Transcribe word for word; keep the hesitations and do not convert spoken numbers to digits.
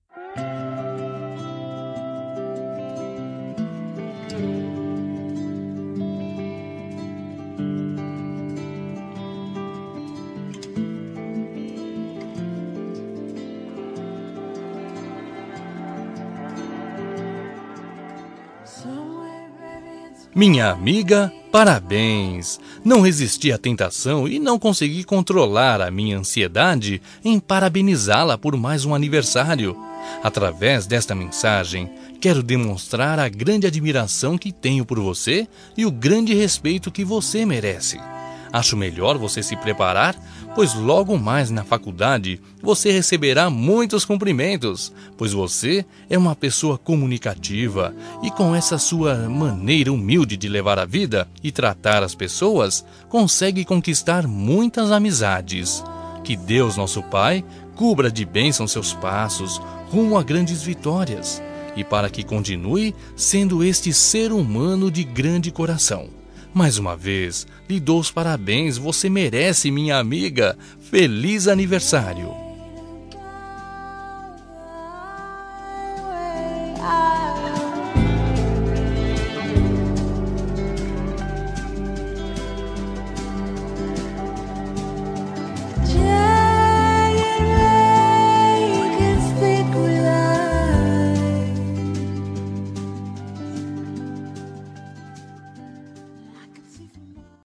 Minha amiga, parabéns! Não resisti à tentação e não consegui controlar a minha ansiedade em parabenizá-la por mais um aniversário. Através desta mensagem, quero demonstrar a grande admiração que tenho por você e o grande respeito que você merece. Acho melhor você se preparar, pois logo mais na faculdade você receberá muitos cumprimentos, pois você é uma pessoa comunicativa e com essa sua maneira humilde de levar a vida e tratar as pessoas, consegue conquistar muitas amizades. Que Deus, nosso Pai, cubra de bênção seus passos rumo a grandes vitórias e para que continue sendo este ser humano de grande coração. Mais uma vez, lhe dou os parabéns, você merece, minha amiga. Feliz aniversário!